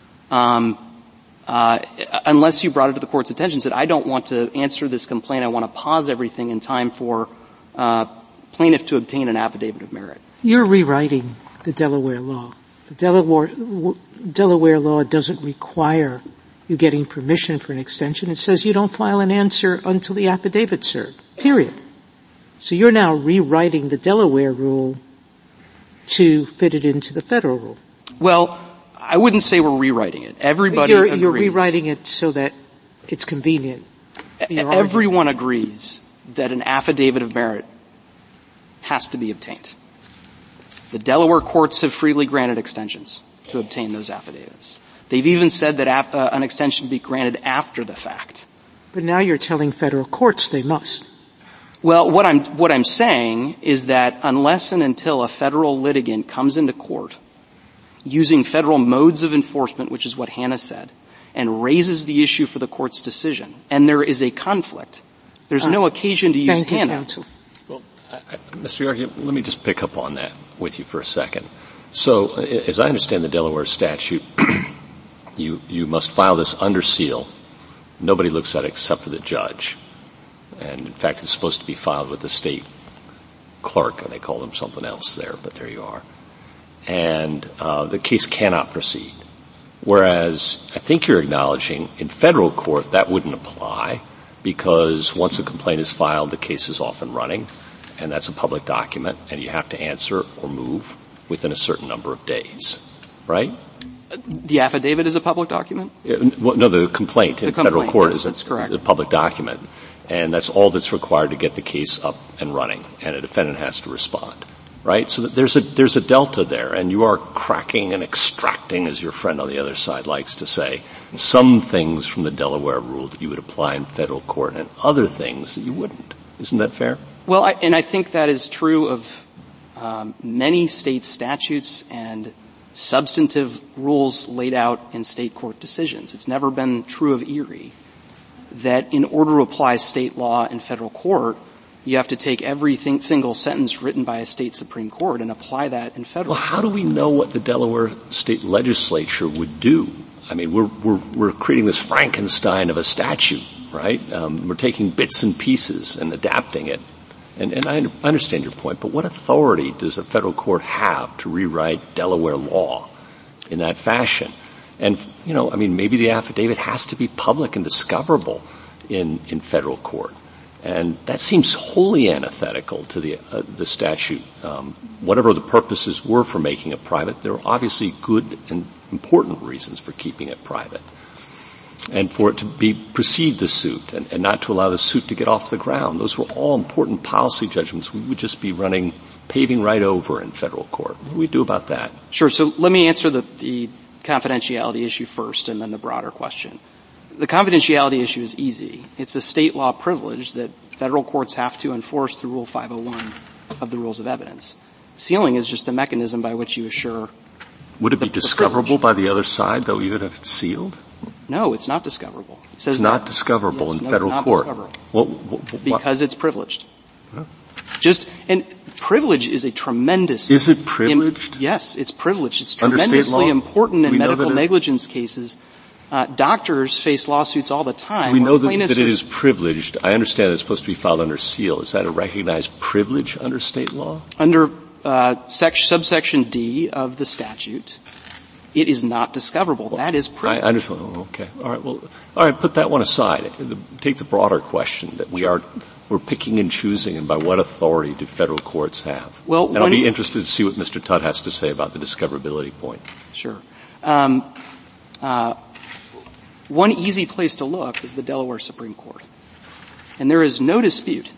Unless you brought it to the court's attention and said, I don't want to answer this complaint. I want to pause everything in time for plaintiff to obtain an affidavit of merit. You're rewriting the Delaware law. The Delaware law doesn't require you getting permission for an extension. It says you don't file an answer until the affidavit's served, period. So you're now rewriting the Delaware rule to fit it into the federal rule. Well, I wouldn't say we're rewriting it. Everybody agrees. You're rewriting it so that it's convenient. Everyone agrees that an affidavit of merit has to be obtained. The Delaware courts have freely granted extensions to obtain those affidavits. They've even said that an extension be granted after the fact. But now you're telling federal courts they must. Well, what I'm saying is that unless and until a federal litigant comes into court using federal modes of enforcement, which is what Hannah said, and raises the issue for the court's decision, and there is a conflict, there's no occasion to use Hannah. Counsel. Well, Mr. York, let me just pick up on that with you for a second. So, as I understand the Delaware statute, you must file this under seal. Nobody looks at it except for the judge. And in fact, it's supposed to be filed with the state clerk, and they call them something else there, but there you are. And the case cannot proceed. Whereas I think you're acknowledging in federal court that wouldn't apply because once a complaint is filed, the case is off and running, and that's a public document, and you have to answer or move within a certain number of days, right? The affidavit is a public document? No, the complaint in federal court is a public document. And that's all that's required to get the case up and running, and a defendant has to respond, right? So there's a delta there, and you are cracking and extracting, as your friend on the other side likes to say, some things from the Delaware rule that you would apply in federal court and other things that you wouldn't. Isn't that fair? Well, I think that is true of many state statutes and substantive rules laid out in state court decisions. It's never been true of Erie that in order to apply state law in federal court, you have to take every single sentence written by a state Supreme Court and apply that in federal court. Well, how do we know what the Delaware state legislature would do? I mean, we're creating this Frankenstein of a statute, right? We're taking bits and pieces and adapting it. And I understand your point, but what authority does a federal court have to rewrite Delaware law in that fashion? And, you know, I mean, maybe the affidavit has to be public and discoverable in federal court. And that seems wholly antithetical to the statute. Whatever the purposes were for making it private, there are obviously good and important reasons for keeping it private. And for it to precede the suit and not to allow the suit to get off the ground. Those were all important policy judgments we would just be paving right over in federal court. What do we do about that? Sure. So let me answer the confidentiality issue first and then the broader question. The confidentiality issue is easy. It's a state law privilege that federal courts have to enforce through Rule 501 of the Rules of Evidence. Sealing is just the mechanism by which you assure. Would it be discoverable by the other side, though, even if it's sealed? No, it's not discoverable. It says it's not discoverable in federal court. Because it's privileged. Huh? And privilege is a tremendous. Is it privileged? Yes, it's privileged. It's tremendously important in medical negligence cases. Doctors face lawsuits all the time. We know that it is privileged. I understand it's supposed to be filed under seal. Is that a recognized privilege under state law? Under subsection D of the statute, it is not discoverable. That is privilege. I understand. Oh, okay. All right. Put that one aside. Take the broader question that we're picking and choosing, and by what authority do federal courts have? Well, and I'll be interested to see what Mr. Tutt has to say about the discoverability point. Sure. One easy place to look is the Delaware Supreme Court. And there is no dispute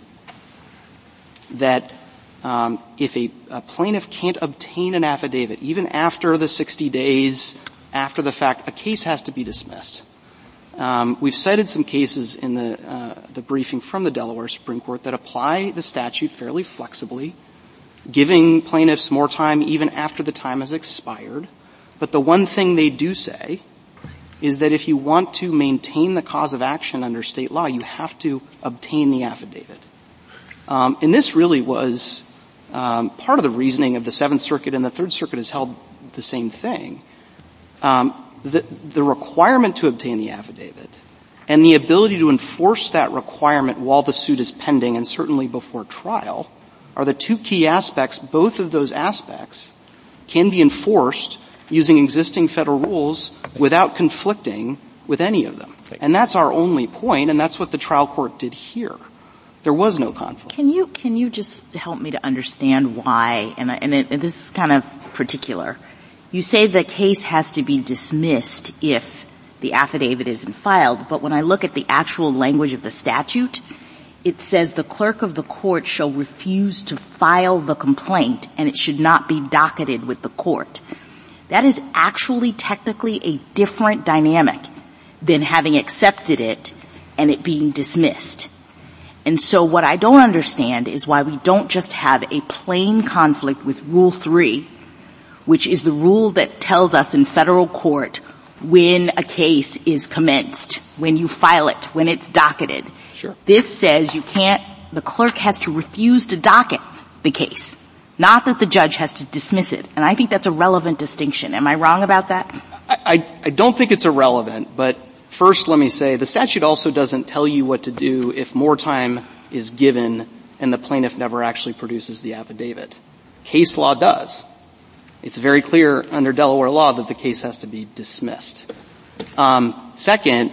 that if a plaintiff can't obtain an affidavit, even after the 60 days after the fact, a case has to be dismissed. We've cited some cases in the briefing from the Delaware Supreme Court that apply the statute fairly flexibly, giving plaintiffs more time even after the time has expired. But the one thing they do say is that if you want to maintain the cause of action under state law, you have to obtain the affidavit. And this really was part of the reasoning of the Seventh Circuit, and the Third Circuit has held the same thing. The requirement to obtain the affidavit and the ability to enforce that requirement while the suit is pending and certainly before trial are the two key aspects. Both of those aspects can be enforced using existing federal rules without conflicting with any of them. And that's our only point, and that's what the trial court did here. There was no conflict. Can you just help me to understand why, and this is kind of particular. You say the case has to be dismissed if the affidavit isn't filed, but when I look at the actual language of the statute, it says the clerk of the court shall refuse to file the complaint and it should not be docketed with the court. That is actually technically a different dynamic than having accepted it and it being dismissed. And so what I don't understand is why we don't just have a plain conflict with Rule 3, which is the rule that tells us in federal court when a case is commenced, when you file it, when it's docketed. Sure. This says the clerk has to refuse to docket the case, not that the judge has to dismiss it. And I think that's a relevant distinction. Am I wrong about that? I don't think it's irrelevant, but first let me say the statute also doesn't tell you what to do if more time is given and the plaintiff never actually produces the affidavit. Case law does. It's very clear under Delaware law that the case has to be dismissed. Second,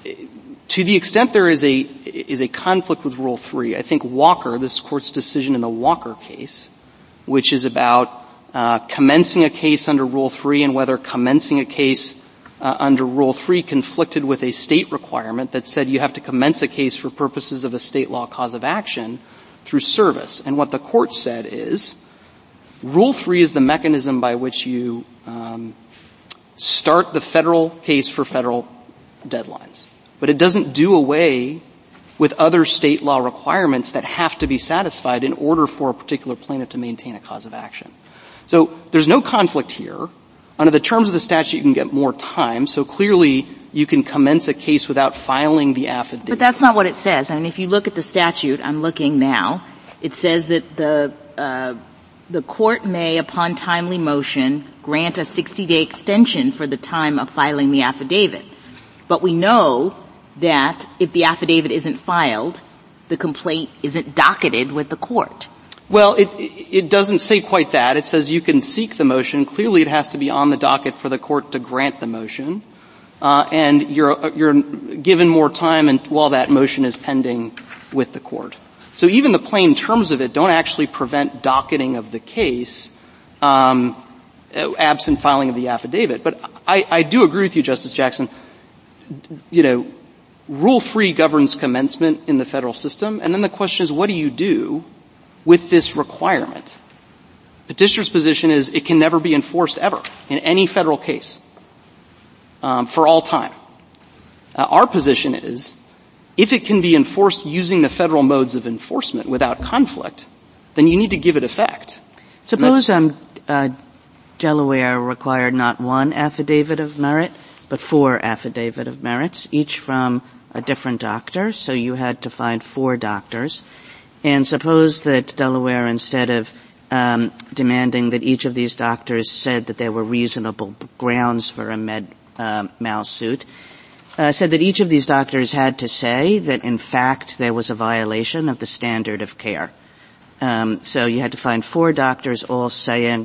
to the extent there is a conflict with Rule 3, I think Walker, this Court's decision in the Walker case, which is about commencing a case under Rule 3 and whether commencing a case under Rule 3 conflicted with a state requirement that said you have to commence a case for purposes of a state law cause of action through service. And what the Court said is Rule 3 is the mechanism by which you start the federal case for federal deadlines. But it doesn't do away with other state law requirements that have to be satisfied in order for a particular plaintiff to maintain a cause of action. So there's no conflict here. Under the terms of the statute, you can get more time. So clearly, you can commence a case without filing the affidavit. But that's not what it says. I mean, if you look at the statute, I'm looking now, it says that the court may, upon timely motion, grant a 60-day extension for the time of filing the affidavit. But we know that if the affidavit isn't filed, the complaint isn't docketed with the court. Well, it doesn't say quite that. It says you can seek the motion. Clearly, it has to be on the docket for the court to grant the motion. And you're given more time and while that motion is pending with the court. So even the plain terms of it don't actually prevent docketing of the case, absent filing of the affidavit. But I do agree with you, Justice Jackson. Rule 3 governs commencement in the federal system, and then the question is, what do you do with this requirement? Petitioner's position is it can never be enforced ever in any federal case, for all time. Our position is, if it can be enforced using the federal modes of enforcement without conflict, then you need to give it effect. Suppose Delaware required not one affidavit of merit, but 4 affidavit of merits, each from a different doctor, so you had to find 4 doctors. And suppose that Delaware, instead of demanding that each of these doctors said that there were reasonable grounds for a mal suit, said that each of these doctors had to say that, in fact, there was a violation of the standard of care. So you had to find 4 doctors all saying,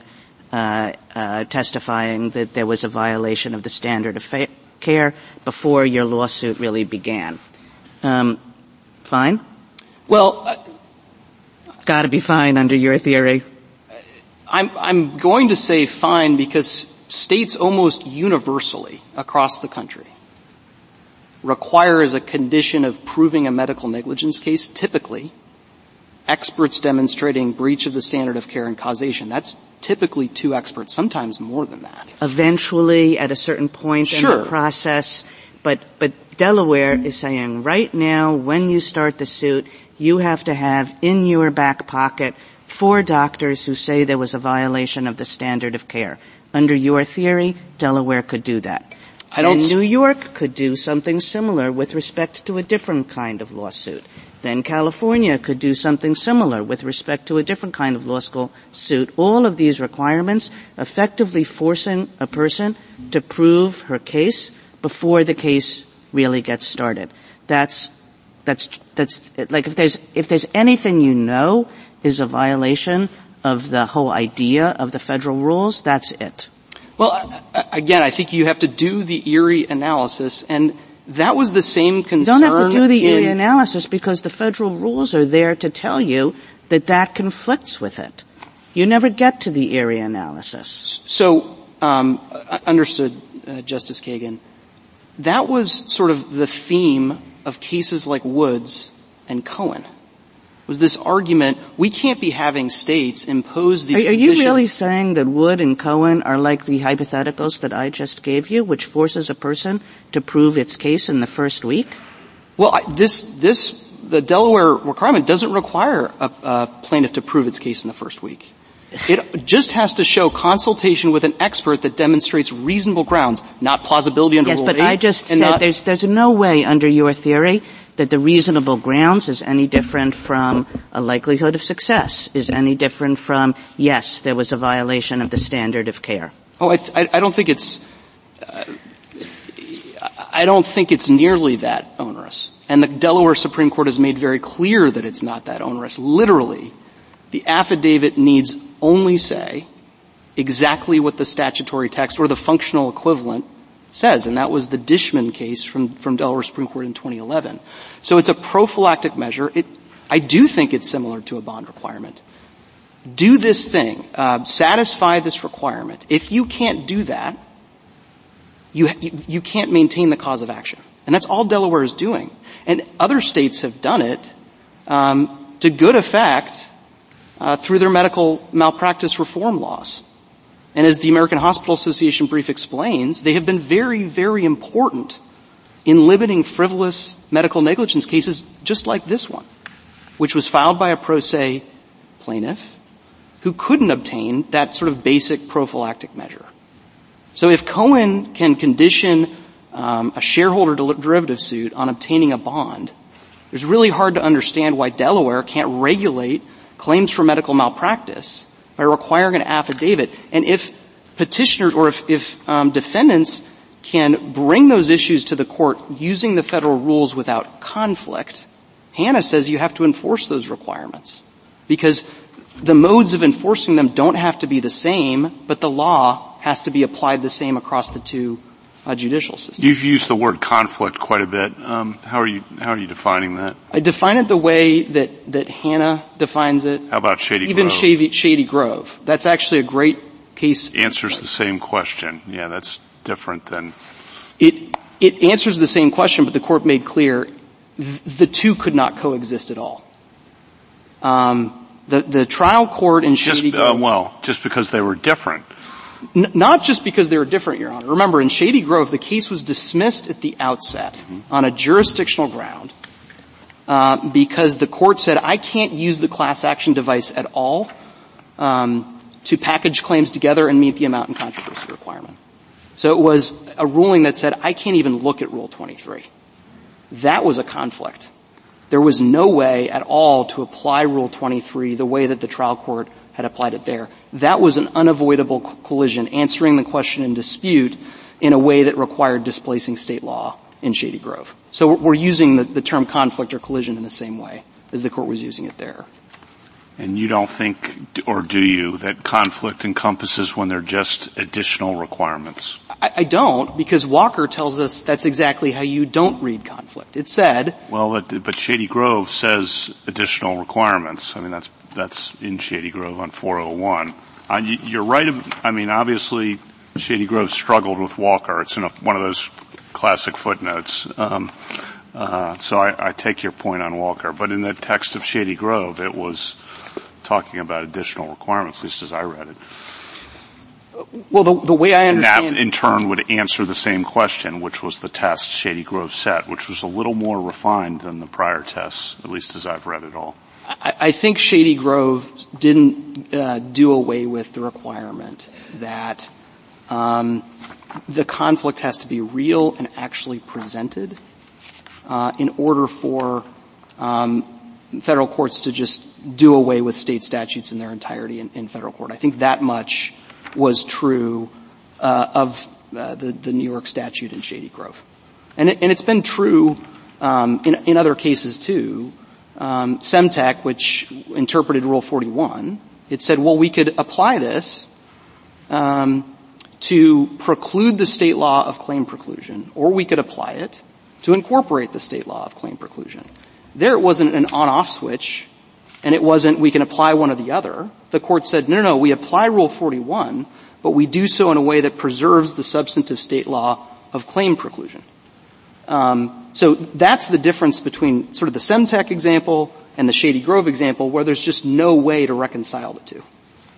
testifying that there was a violation of the standard of care before your lawsuit really began. Fine? Well, gotta be fine under your theory. I'm going to say fine because states almost universally across the country require, as a condition of proving a medical negligence case, typically experts demonstrating breach of the standard of care and causation. That's typically 2 experts, sometimes more than that. Eventually, at a certain point in the process, but Delaware is saying right now, when you start the suit, you have to have in your back pocket 4 doctors who say there was a violation of the standard of care. Under your theory, Delaware could do that. And New York could do something similar with respect to a different kind of lawsuit. Then California could do something similar with respect to a different kind of law school suit. All of these requirements effectively forcing a person to prove her case before the case really gets started. That's like if there's anything is a violation of the whole idea of the federal rules, that's it. Well, again, I think you have to do the Erie analysis, and that was the same concern. You don't have to do the Erie analysis because the federal rules are there to tell you that conflicts with it. You never get to the Erie analysis. So, understood, Justice Kagan. That was sort of the theme of cases like Woods and Cohen. Was this argument, we can't be having states impose these conditions. Are you really saying that Wood and Cohen are like the hypotheticals that I just gave you, which forces a person to prove its case in the first week? Well, the Delaware requirement doesn't require a plaintiff to prove its case in the first week. It just has to show consultation with an expert that demonstrates reasonable grounds, not plausibility under Rule 8. Yes, but I just said there's no way under your theory that the reasonable grounds is any different from a likelihood of success, is any different from, yes, there was a violation of the standard of care. Oh, I don't think it's nearly that onerous. And the Delaware Supreme Court has made very clear that it's not that onerous. Literally, the affidavit needs only say exactly what the statutory text or the functional equivalent says, and that was the Dishman case from Delaware Supreme Court in 2011. So it's a prophylactic measure. I do think it's similar to a bond requirement. Do this thing. Satisfy this requirement. If you can't do that, you can't maintain the cause of action. And that's all Delaware is doing. And other states have done it to good effect through their medical malpractice reform laws. And as the American Hospital Association brief explains, they have been very, very important in limiting frivolous medical negligence cases just like this one, which was filed by a pro se plaintiff who couldn't obtain that sort of basic prophylactic measure. So if Cohen can condition a shareholder derivative suit on obtaining a bond, it's really hard to understand why Delaware can't regulate claims for medical malpractice by requiring an affidavit. And if petitioners or if defendants can bring those issues to the court using the federal rules without conflict, Hannah says you have to enforce those requirements because the modes of enforcing them don't have to be the same, but the law has to be applied the same across the two judicial system. You've used the word conflict quite a bit. How are you defining that? I define it the way that Hannah defines it. How about Shady Even Grove? Shady Grove. That's actually a great case. Answers the same question. Yeah, that's different than... It answers the same question, but the court made clear the two could not coexist at all. The trial court in Shady Grove... just because they were different. Not just because they were different, Your Honor. Remember, in Shady Grove, the case was dismissed at the outset on a jurisdictional ground because the court said, I can't use the class action device at all to package claims together and meet the amount and controversy requirement. So it was a ruling that said, I can't even look at Rule 23. That was a conflict. There was no way at all to apply Rule 23 the way that the trial court had applied it there. That was an unavoidable collision, answering the question in dispute in a way that required displacing state law in Shady Grove. So we're using the term conflict or collision in the same way as the court was using it there. And you don't think, or do you, that conflict encompasses when they're just additional requirements? I don't, because Walker tells us that's exactly how you don't read conflict. It said... Well, but Shady Grove says additional requirements. I mean, that's in Shady Grove on 401. You're right. I mean, obviously, Shady Grove struggled with Walker. It's in one of those classic footnotes. So I take your point on Walker. But in the text of Shady Grove, it was talking about additional requirements, at least as I read it. Well, the way I understand... And that, in turn, would answer the same question, which was the test Shady Grove set, which was a little more refined than the prior tests, at least as I've read it all. I think Shady Grove didn't do away with the requirement that the conflict has to be real and actually presented in order for federal courts to just do away with state statutes in their entirety in federal court. I think that much was true of the New York statute in Shady Grove. And it's been true in other cases too. Semtec, which interpreted Rule 41, it said, well, we could apply this to preclude the state law of claim preclusion, or we could apply it to incorporate the state law of claim preclusion. There it wasn't an on-off switch, and it wasn't we can apply one or the other. The court said, no, we apply Rule 41, but we do so in a way that preserves the substantive state law of claim preclusion. So that's the difference between sort of the Semtec example and the Shady Grove example, where there's just no way to reconcile the two.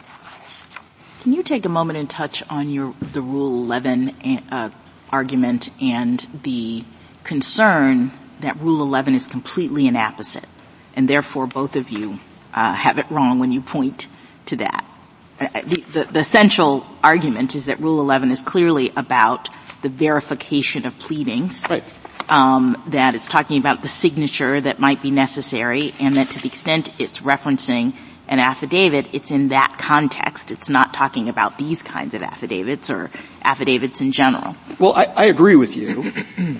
Can you take a moment and touch on the Rule 11 argument and the concern that Rule 11 is completely inapposite, and therefore both of you have it wrong when you point to that? The essential argument is that Rule 11 is clearly about the verification of pleadings, right. That it's talking about the signature that might be necessary, and that to the extent it's referencing an affidavit, it's in that context. It's not talking about these kinds of affidavits or affidavits in general. Well, I agree with you.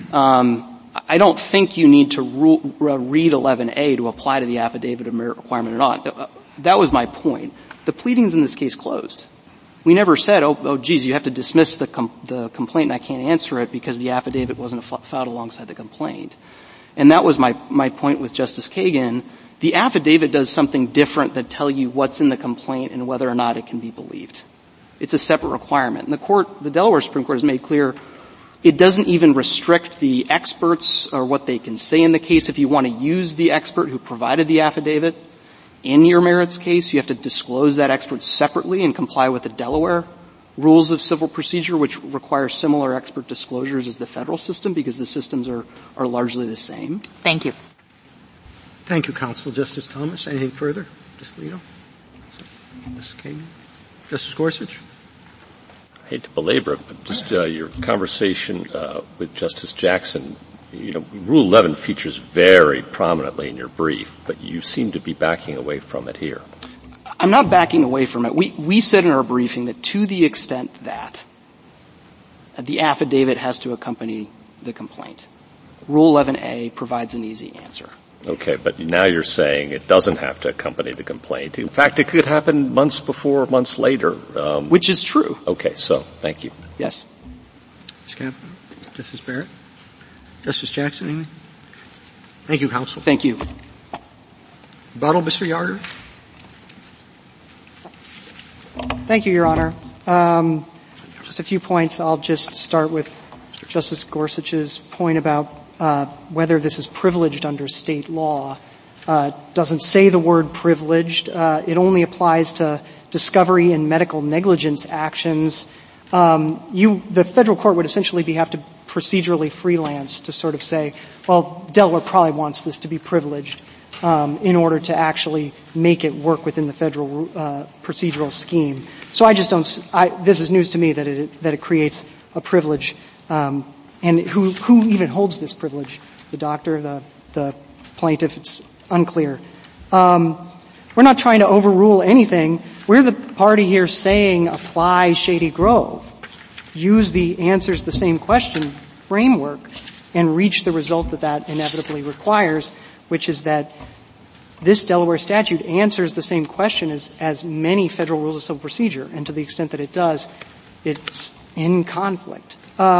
I don't think you need to read 11A to apply to the affidavit of merit requirement or not. That was my point. The pleadings in this case closed. We never said, geez, you have to dismiss the complaint and I can't answer it because the affidavit wasn't filed alongside the complaint. And that was my point with Justice Kagan. The affidavit does something different that tell you what's in the complaint and whether or not it can be believed. It's a separate requirement. And the Delaware Supreme Court has made clear it doesn't even restrict the experts or what they can say in the case. If you want to use the expert who provided the affidavit in your merits case, you have to disclose that expert separately and comply with the Delaware rules of civil procedure, which require similar expert disclosures as the federal system because the systems are largely the same. Thank you. Thank you, Counsel. Justice Thomas, anything further? Justice Alito? Justice Kagan? Justice Gorsuch? I hate to belabor it, but just your conversation with Justice Jackson, Rule 11 features very prominently in your brief, but you seem to be backing away from it here. I'm not backing away from it. We said in our briefing that to the extent that the affidavit has to accompany the complaint, Rule 11A provides an easy answer. Okay, but now you're saying it doesn't have to accompany the complaint. In fact, it could happen months before, months later. Which is true. Okay, so thank you. Yes. Ms. Kavanaugh? Justice Barrett? Justice Jackson, anything? Thank you, counsel. Thank you. Rebuttal, Mr. Yarger? Thank you, Your Honor. Just a few points. I'll just start with Justice Gorsuch's point about whether this is privileged under state law. Doesn't say the word privileged. It only applies to discovery and medical negligence actions. The federal court would essentially have to procedurally freelance to sort of say, well, Delaware probably wants this to be privileged in order to actually make it work within the federal procedural scheme. So I just don't. This is news to me that it creates a privilege. And who even holds this privilege? The doctor, the plaintiff? It's unclear. We're not trying to overrule anything. We're the party here saying apply Shady Grove. Use the answers the same question framework and reach the result that inevitably requires, which is that this Delaware statute answers the same question as many federal rules of civil procedure, and to the extent that it does, it's in conflict.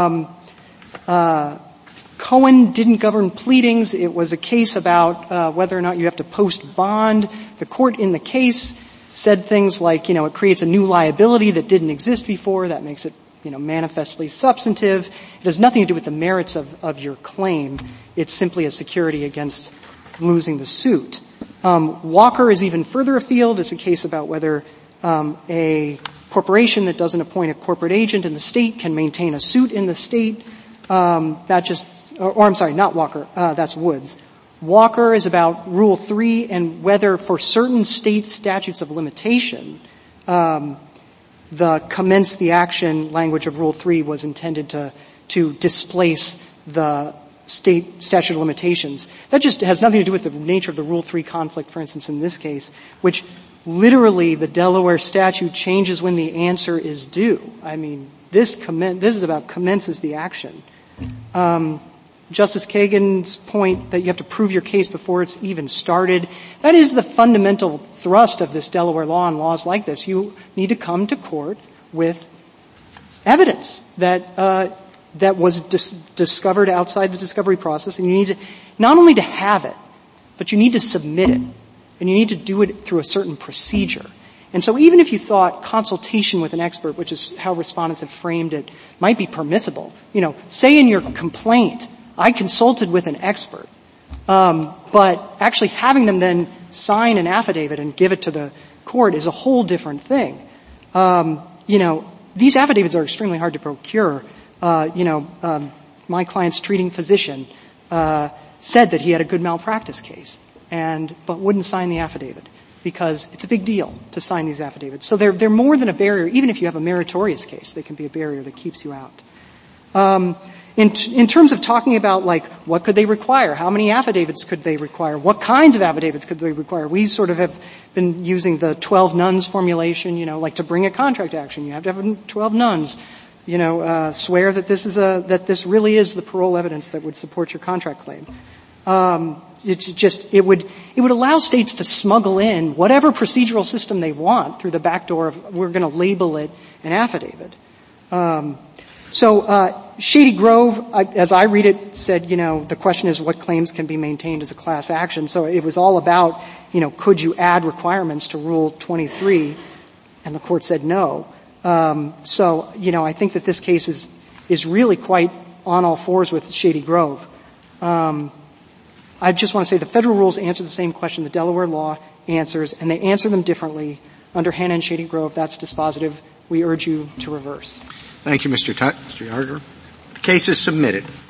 Cohen didn't govern pleadings. It was a case about whether or not you have to post bond. The court in the case said things like, it creates a new liability that didn't exist before. That makes it, manifestly substantive. It has nothing to do with the merits of your claim. It's simply a security against losing the suit. Walker is even further afield. It's a case about whether a corporation that doesn't appoint a corporate agent in the state can maintain a suit in the state. I'm sorry, not Walker. That's Woods. Walker is about Rule 3 and whether for certain state statutes of limitation, the commence the action language of Rule 3 was intended to displace the state statute of limitations. That just has nothing to do with the nature of the Rule 3 conflict, for instance, in this case, which literally the Delaware statute changes when the answer is due. I mean, this is about commences the action. Justice Kagan's point that you have to prove your case before it's even started, that is the fundamental thrust of this Delaware law and laws like this. You need to come to court with evidence that was discovered outside the discovery process, and you need to not only to have it, but you need to submit it, and you need to do it through a certain procedure. And so even if you thought consultation with an expert, which is how respondents have framed it, might be permissible, say in your complaint, I consulted with an expert, but actually having them then sign an affidavit and give it to the court is a whole different thing. These affidavits are extremely hard to procure. My client's treating physician said that he had a good malpractice case, but wouldn't sign the affidavit because it's a big deal to sign these affidavits. So they're more than a barrier. Even if you have a meritorious case, they can be a barrier that keeps you out. In terms of talking about, what could they require? How many affidavits could they require? What kinds of affidavits could they require? We sort of have been using the 12 nuns formulation, to bring a contract action. You have to have 12 nuns, swear that this really is the parole evidence that would support your contract claim. It would allow states to smuggle in whatever procedural system they want through the back door of, we're going to label it an affidavit. Shady Grove, as I read it, said, the question is what claims can be maintained as a class action. So it was all about, could you add requirements to Rule 23? And the court said no. I think that this case is really quite on all fours with Shady Grove. I just want to say the federal rules answer the same question the Delaware law answers, and they answer them differently. Under Hanna and Shady Grove, that's dispositive. We urge you to reverse. Thank you, Mr. Tutt. Mr. Yarger. The case is submitted.